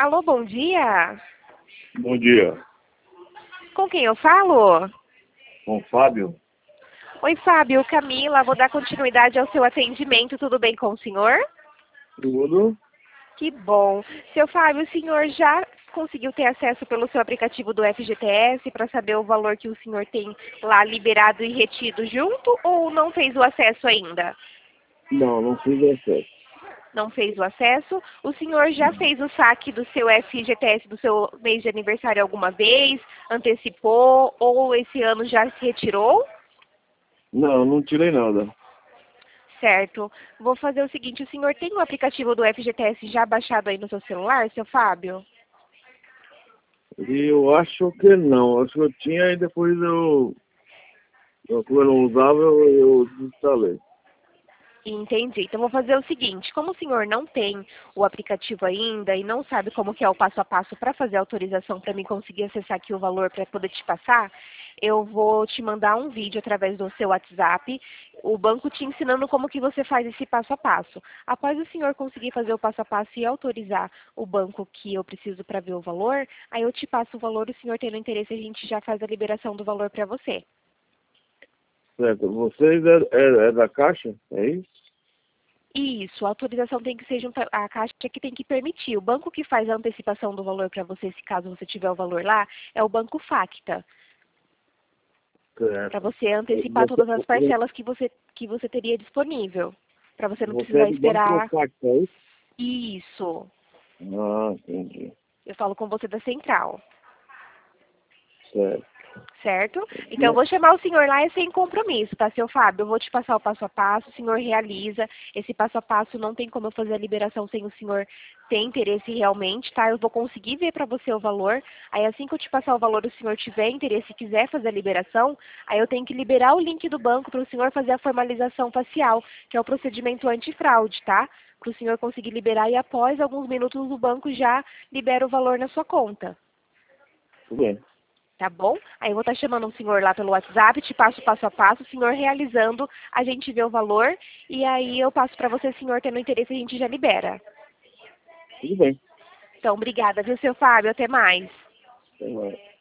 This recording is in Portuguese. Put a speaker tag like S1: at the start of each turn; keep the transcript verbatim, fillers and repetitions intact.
S1: Alô, bom dia.
S2: Bom dia.
S1: Com quem eu falo?
S2: Com o Fábio?
S1: Oi, Fábio, Camila, vou dar continuidade ao seu atendimento, tudo bem com o senhor?
S2: Tudo?
S1: Que bom. Seu Fábio, o senhor já conseguiu ter acesso pelo seu aplicativo do F G T S para saber o valor que o senhor tem lá liberado e retido junto ou não fez o acesso ainda?
S2: Não, não fiz acesso.
S1: Não fez o acesso? O senhor já fez o saque do seu F G T S do seu mês de aniversário alguma vez? Antecipou ou esse ano já se retirou?
S2: Não, não tirei nada.
S1: Certo. Vou fazer o seguinte, o senhor tem o aplicativo do F G T S já baixado aí no seu celular, seu Fábio?
S2: E eu acho que não. Acho que eu tinha e depois eu, eu como eu não usava, eu, eu desinstalei.
S1: Entendi. Então vou fazer o seguinte, como o senhor não tem o aplicativo ainda e não sabe como que é o passo a passo para fazer a autorização para mim conseguir acessar aqui o valor para poder te passar, eu vou te mandar um vídeo através do seu WhatsApp, o banco te ensinando como que você faz esse passo a passo. Após o senhor conseguir fazer o passo a passo e autorizar o banco que eu preciso para ver o valor, aí eu te passo o valor, o senhor tendo interesse, a gente já faz a liberação do valor para você.
S2: Certo. Vocês é, é, é da Caixa? É isso?
S1: Isso, a autorização tem que ser junto à Caixa que tem que permitir. O banco que faz a antecipação do valor para você, se caso você tiver o valor lá, é o Banco Facta. Para
S2: Certo.
S1: você antecipar
S2: Você,
S1: todas as parcelas que você, que você teria disponível. Para você não
S2: você é
S1: precisar
S2: do Banco
S1: esperar.
S2: Facta, é isso?
S1: Isso.
S2: Ah, entendi.
S1: Eu falo com você da central.
S2: Certo.
S1: Certo? Então, eu vou chamar o senhor lá, é sem compromisso, tá, seu Fábio? Eu vou te passar o passo a passo, o senhor realiza. Esse passo a passo não tem como eu fazer a liberação sem o senhor ter interesse realmente, tá? Eu vou conseguir ver para você o valor. Aí, assim que eu te passar o valor, o senhor tiver interesse e quiser fazer a liberação, aí eu tenho que liberar o link do banco para o senhor fazer a formalização facial, que é o procedimento antifraude, tá? Para o senhor conseguir liberar e após alguns minutos o banco já libera o valor na sua conta.
S2: Tudo bem.
S1: Tá bom? Aí eu vou estar chamando um senhor lá pelo WhatsApp, te passo passo a passo, o senhor realizando, a gente vê o valor e aí eu passo para você, senhor, tendo interesse, a gente já libera.
S2: Tudo bem.
S1: Então, obrigada, viu, seu Fábio? Até mais.
S2: Até mais.